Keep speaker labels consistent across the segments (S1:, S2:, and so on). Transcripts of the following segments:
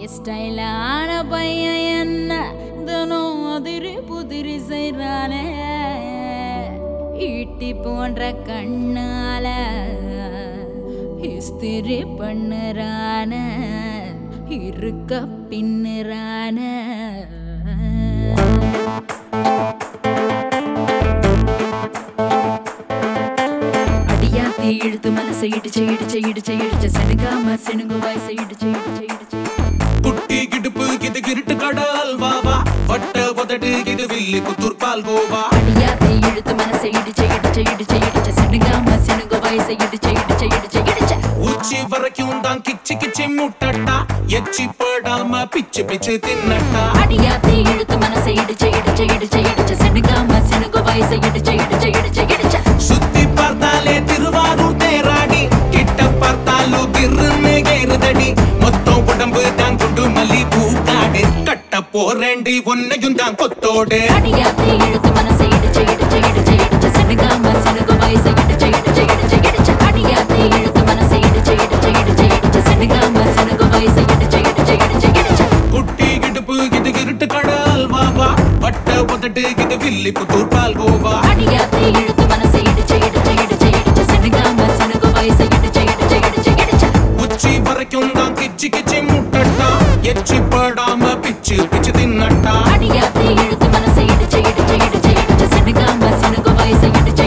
S1: ஸ்டைலான பையன் என்ன தினம் அதிரி புதிரி செய்றானே ஈட்டி போன்ற கண்ணால இஸ்திரி பண்ணுறான இருக்க பின்னுறான அடியாத்தி இழுத்து மனசை இடிச்சு செனுங்காம செனுங்கு வயசை இடிச்சு
S2: குட்டி கிடுப்பு இது கிருட்டு கடல் வாவா வட்ட உதடு இது வில்லி புத்தூர் பால் கோவா
S1: அடியாத்தி இழுத்து மனசை இடிச்சு செனுங்காம செனுங்கு வயசை இடிச்சு
S2: உச்சி வரைக்கும் தான் கிச்சி கிச்சி முட்டட்டா எச்சி படாம பிச்சு பிச்சு தின்னட்டா
S1: அடியாத்தி இழுத்து மனசை இடிச்சு செனுங்காம செனுங்கு வயசை இடிச்சு
S2: சுத்தி பார்த்தாலே திருவாரூர் தேராடி கிட்ட பார்த்தாலும் கிருன்னு கேருதடி மொத்தம் உடம்பு தான் குண்டு மல்லி பூக்காடு கட்ட போறேண்டி ஒன்னையும் தான் கொத்தோடு
S1: அடியாத்தி இழுத்து மனசை இடிச்சு செனுங்காம செனுங்கு வயசை இடிச்சு அடியாத்தி இழுத்து மனசை இடிச்சு செனுங்காம செனுங்கு வயசை இடிச்சு
S2: குட்டி கிடுப்பு இது கிருட்டு கடல் வாவா வட்ட உதடு இது வில்லி புத்தூர் பால் கோவா
S1: அடியாத்தி இழுத்து மனசை இடிச்சு செனுங்காம செனுங்கு வயசை இடிச்சு
S2: உச்சி வரைக்கும் தான் கிச்சி கிச்சி முட்டட்டா எச்சி படாம பிச்சு பிச்சு தின்னட்டா
S1: அடியாத்தி இழுத்து மனசை இடிச்சு செனுங்காம செனுங்கு வயசை இடிச்சு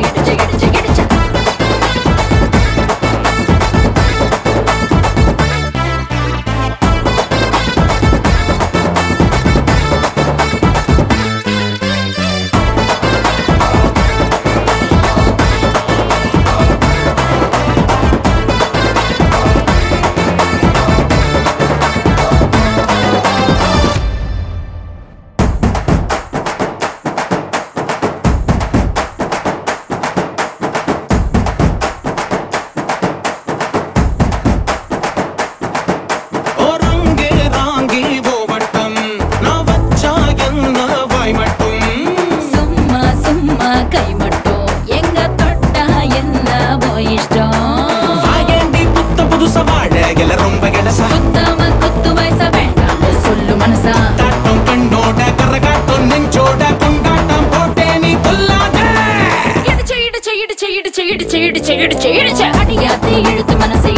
S1: அடியாத்தி இழுத்து மனசை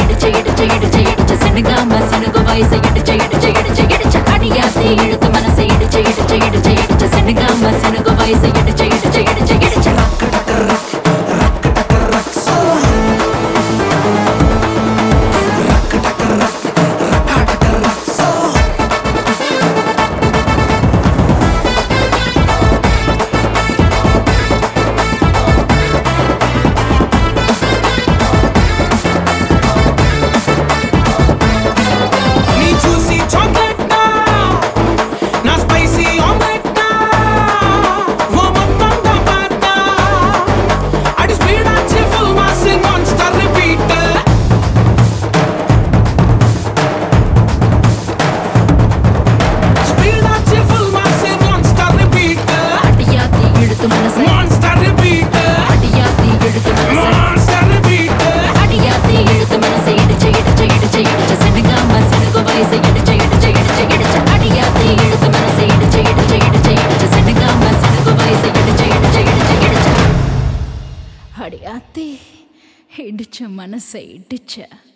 S1: இடிச்சு செனுங்காம செனுங்கு வயசை இடிச்சு அடியாத்தி இழுத்து மனசை இடிச்சு செனுங்காம செனுங்கு வயசை இடிச்சு அடியாத்தி இடிச்ச மனசை இடிச்ச